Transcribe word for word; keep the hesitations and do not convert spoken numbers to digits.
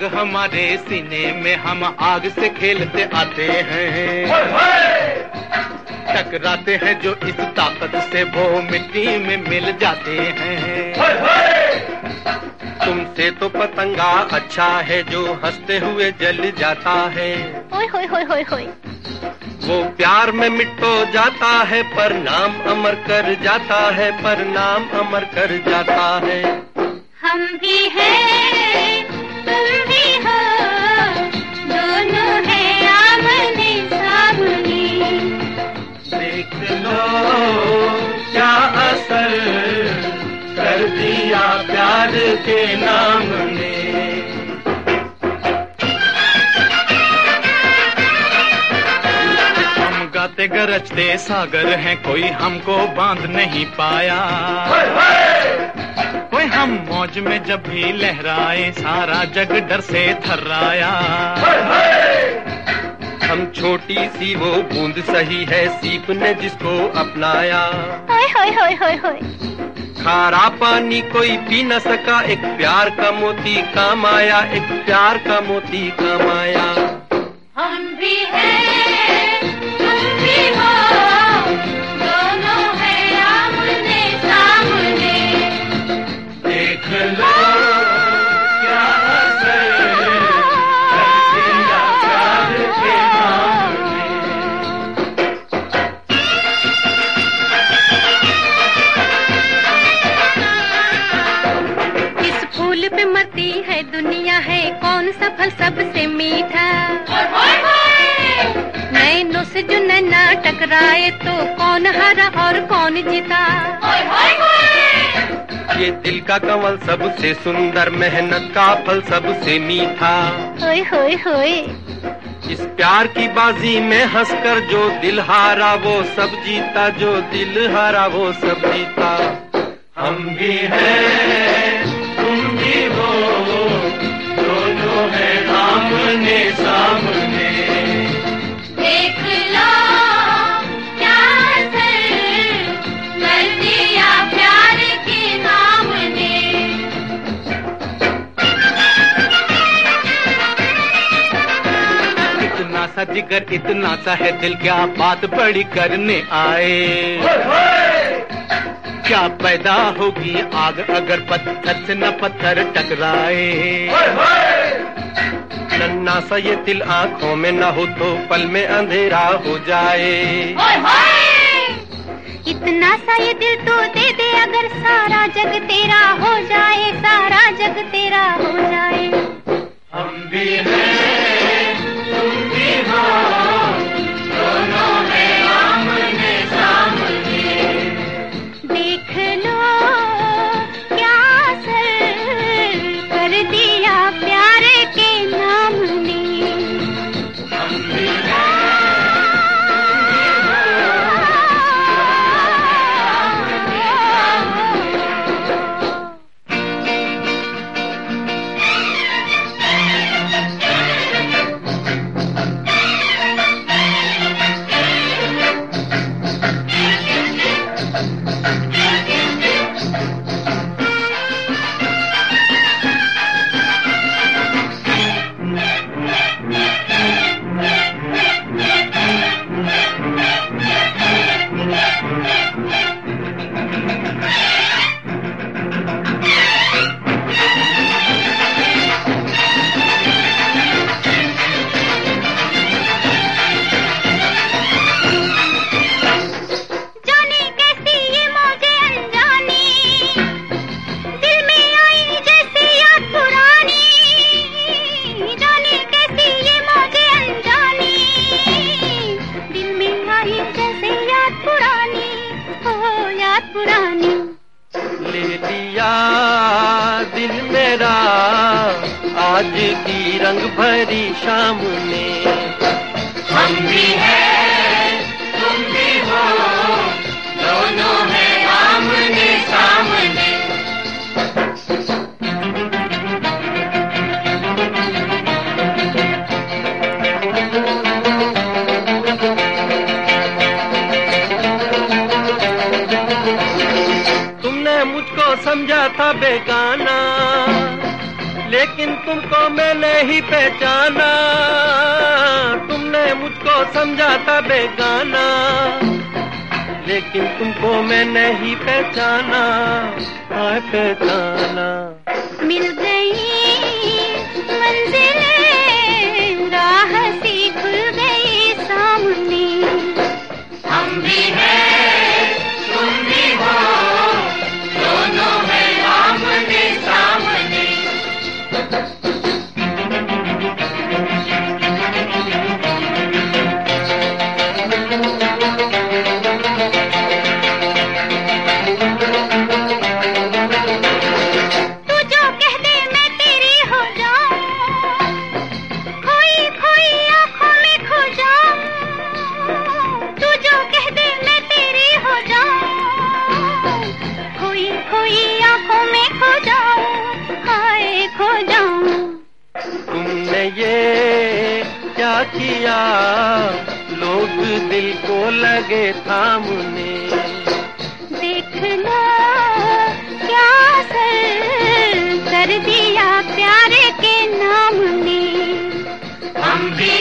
हमारे सीने में, हम आग से खेलते आते हैं। टकराते हैं जो इस ताकत से, वो मिट्टी में मिल जाते हैं। तुमसे तो पतंगा अच्छा है, जो हंसते हुए जल जाता है। होय होय होय होय होय। वो प्यार में मिट जाता है, पर नाम अमर कर जाता है, पर नाम अमर कर जाता है। हम भी हैं, तुम भी हो, दोनों हैं आमने सामने। देख लो क्या असर कर दिया प्यार के नाम ने। हम गाते गरजते सागर हैं, कोई हमको बांध नहीं पाया। कोई हम मौज में जब भी लहराए, सारा जग डर से थर्राया। हम छोटी सी वो बूंद सही है, सीप ने जिसको अपनाया। होय होय होय होय होय। खारा पानी कोई पी न सका, एक प्यार का मोती काम आया, एक प्यार का मोती काम आया। हम भी हैं, तुम भी हो, दोनों हैं आमने सामने। देख लो क्या असर कर दिया प्यार के नाम ने। इस फूल पे मरती है दुनिया, है कौन सा फल सबसे मीठा। नैनों से जो नैना टकराए, तो कौन हारा और कौन जीता। ये दिल का कंवल सबसे सुंदर, मेहनत का फल सबसे मीठा। होय होय होय। इस प्यार की बाजी में हंसकर जो दिल हारा, वो सब जीता, जो दिल हारा वो सब जीता। हम भी हैं, तुम भी हो, दोनों हैं आमने सामने। देख लो क्या असर कर दिया प्यार के नाम ने। इतना सा जिगर, इतना सा है दिल, क्या बात बड़ी करने आए। क्या पैदा होगी आग, अगर पत्थर से न पत्थर टकराए। नन्ना सा ये दिल आंखों में न हो, तो पल में अंधेरा हो जाए। इतना सा ये दिल तो दे दे, अगर सारा जग तेरा हो जाए, सारा जग तेरा हो जाए। हम भी हैं, तुम भी हो, दोनों हैं आमने सामने। देख लो क्या असर कर दिया प्यार के नाम ने। हम भी हैं, आज की रंग भरी शाम में। हम भी हैं, तुम भी हो, दोनों हैं आमने सामने। तुमने मुझको समझा था बेगाना, लेकिन तुमको मैंने ही पहचाना, तुमने मुझको समझा था बेगाना, लेकिन तुमको मैंने ही पहचाना, हाँ पहचाना। मिल गई मंजिलें, राह सी खुल गई सामने। हम भी हैं तुम भी हो, दोनों हैं आमने सामने। तुमने ये क्या किया, लोग दिल को लगे थामने। देख लो क्या असर कर दिया प्यार के नाम ने। हम भी